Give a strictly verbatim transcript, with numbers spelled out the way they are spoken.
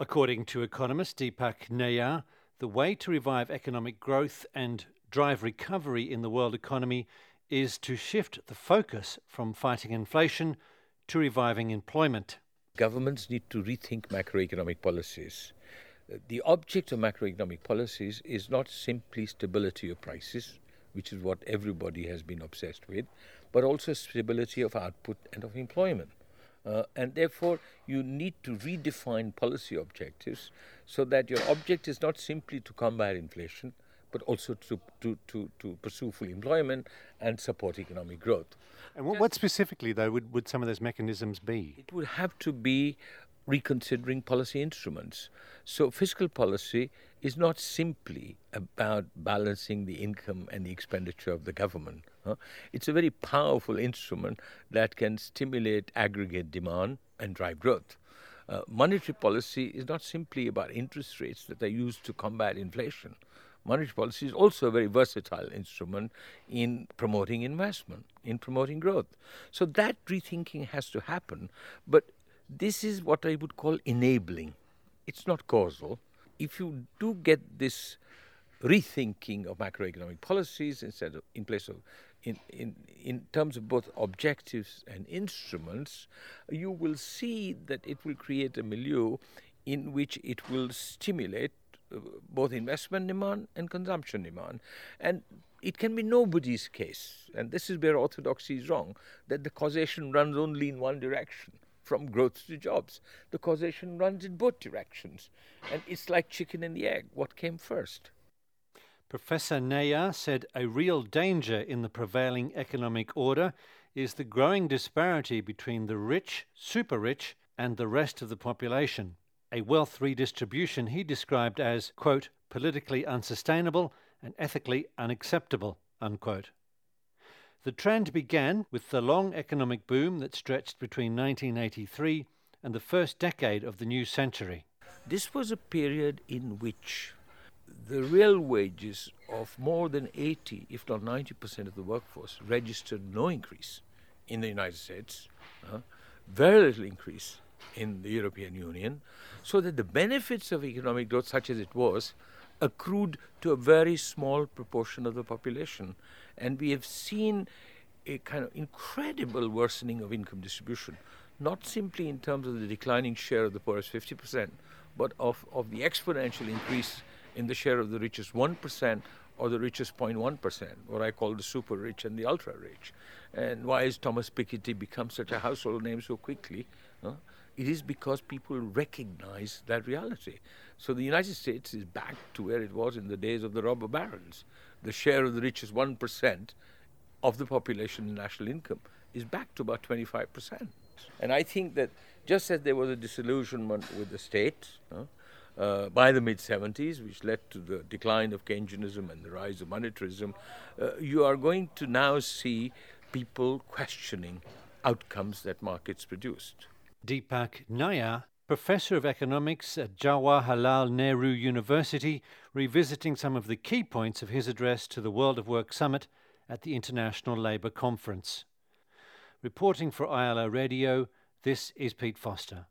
According to economist Deepak Nayar, the way to revive economic growth and drive recovery in the world economy is to shift the focus from fighting inflation to reviving employment. Governments need to rethink macroeconomic policies. The object of macroeconomic policies is not simply stability of prices, which is what everybody has been obsessed with, but also stability of output and of employment. Uh, and therefore, you need to redefine policy objectives so that your object is not simply to combat inflation, but also to, to, to, to pursue full employment and support economic growth. And what, what specifically, though, would, would some of those mechanisms be? It would have to be reconsidering policy instruments. So fiscal policy is not simply about balancing the income and the expenditure of the government. Huh? It's a very powerful instrument that can stimulate aggregate demand and drive growth. Uh, monetary policy is not simply about interest rates that are used to combat inflation. Monetary policy is also a very versatile instrument in promoting investment, in promoting growth. So that rethinking has to happen, but this is what I would call enabling. It's not causal. If you do get this rethinking of macroeconomic policies instead of in place of in, in, in terms of both objectives and instruments, you will see that it will create a milieu in which it will stimulate uh, both investment demand and consumption demand. And it can be nobody's case, and this is where orthodoxy is wrong, that the causation runs only in one direction. From growth to jobs. The causation runs in both directions. And it's like chicken and the egg. What came first? Professor Nayar said a real danger in the prevailing economic order is the growing disparity between the rich, super rich, and the rest of the population. A wealth redistribution he described as, quote, politically unsustainable and ethically unacceptable, unquote. The trend began with the long economic boom that stretched between nineteen eighty-three and the first decade of the new century. This was a period in which the real wages of more than eighty, if not ninety percent of the workforce registered no increase in the United States, uh, very little increase in the European Union, so that the benefits of economic growth, such as it was, accrued to a very small proportion of the population. And we have seen a kind of incredible worsening of income distribution, not simply in terms of the declining share of the poorest fifty percent, but of, of the exponential increase in the share of the richest one percent or the richest zero point one percent, what I call the super rich and the ultra rich. And why has Thomas Piketty become such a household name so quickly? Huh? It is because people recognize that reality. So the United States is back to where it was in the days of the robber barons. The share of the richest one percent of the population in national income is back to about twenty-five percent. And I think that just as there was a disillusionment with the state uh, uh, by the mid-seventies, which led to the decline of Keynesianism and the rise of monetarism, uh, you are going to now see people questioning outcomes that markets produced. Deepak Nayar, Professor of Economics at Jawaharlal Nehru University, revisiting some of the key points of his address to the World of Work Summit at the International Labour Conference. Reporting for I L O Radio, this is Pete Foster.